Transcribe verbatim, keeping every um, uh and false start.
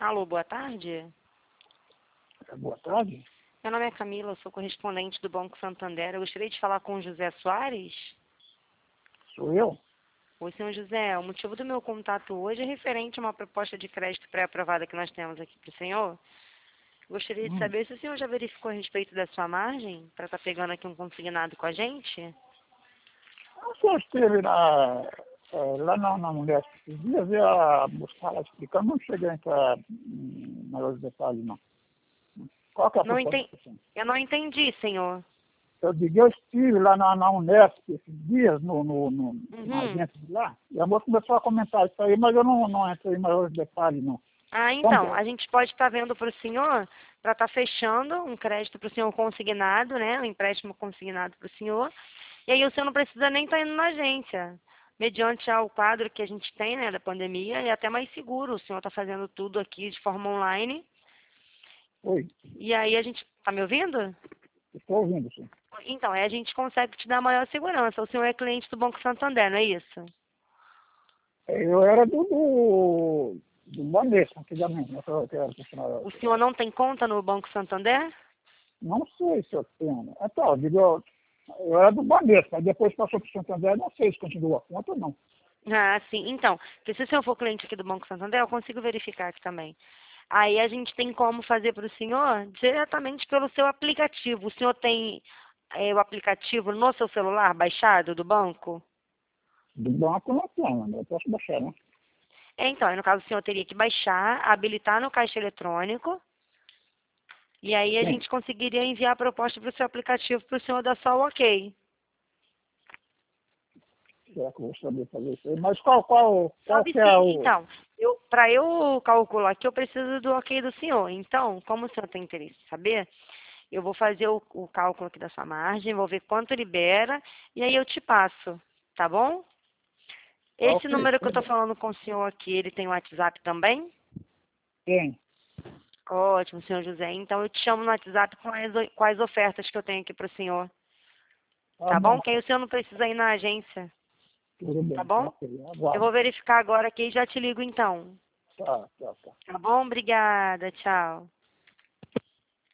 Alô, boa tarde. Boa tarde. Meu nome é Camila, eu sou correspondente do Banco Santander. Eu gostaria de falar com o José Soares. Sou eu? Oi, senhor José. O motivo do meu contato hoje é referente a uma proposta de crédito pré-aprovada que nós temos aqui para o senhor. Gostaria de Hum. saber se o senhor já verificou a respeito da sua margem, para estar pegando aqui um consignado com a gente. O senhor esteve lá, é, lá na, na mulher esses dias, eu ia buscar ela explicando, não cheguei a entrar em maiores detalhes, não. Qual que é a Não proposta enten... do senhor? Eu não entendi, senhor. Eu digo, eu estive lá na, na Unesp esses dias, no, no, no, na Uhum. agência de lá, e a moça começou a comentar isso aí, mas eu não, não entrei em maiores detalhes, não. Ah, Como então, é? a gente pode estar vendo para o senhor, para estar fechando um crédito para o senhor consignado, né? Um empréstimo consignado para o senhor. E aí o senhor não precisa nem estar indo na agência. Mediante ao quadro que a gente tem, né, da pandemia, é até mais seguro. O senhor está fazendo tudo aqui de forma online. Oi, E aí a gente... Tá me ouvindo? estou ouvindo, sim. Então, aí a gente consegue te dar maior segurança. O senhor é cliente do Banco Santander, não é isso? Eu era do, do, do Banespa, antigamente, né, que eu que eu era funcionário. O senhor não tem conta no Banco Santander? Não sei se eu tenho. Então, eu digo, eu, eu era do Banespa, mas depois passou para o Santander, não sei se continua a conta ou não. Ah, sim. Então, porque se o senhor for cliente aqui do Banco Santander, eu consigo verificar aqui também. Aí a gente tem como fazer para o senhor diretamente pelo seu aplicativo. O senhor tem eh, o aplicativo no seu celular baixado do banco? Do banco não tenho, né? Eu posso baixar, né? É, então, aí no caso o senhor teria que baixar, habilitar no caixa eletrônico, e aí a Sim. gente conseguiria enviar a proposta para o seu aplicativo para o senhor dar só o ok. Será que eu vou saber fazer isso aí? Mas qual, qual, qual Sabe que é sim. o... Então, eu, para eu calcular aqui, eu preciso do ok do senhor. Então, como o senhor tem interesse em saber, eu vou fazer o, o cálculo aqui da sua margem, vou ver quanto libera, e aí eu te passo, tá bom? Ah, Esse ok, número que eu tudo estou bem. falando com o senhor aqui, ele tem WhatsApp também? Tem. Ótimo, senhor José. Então, eu te chamo no WhatsApp com as, o- com as ofertas que eu tenho aqui para o senhor. Tá Tá bom? bom, Que aí o senhor não precisa ir na agência, tudo tá bem. bom? Ok, Eu aguardo. vou verificar agora aqui e já te ligo então. Tá, tá, tá. Tá bom? Obrigada. Tchau.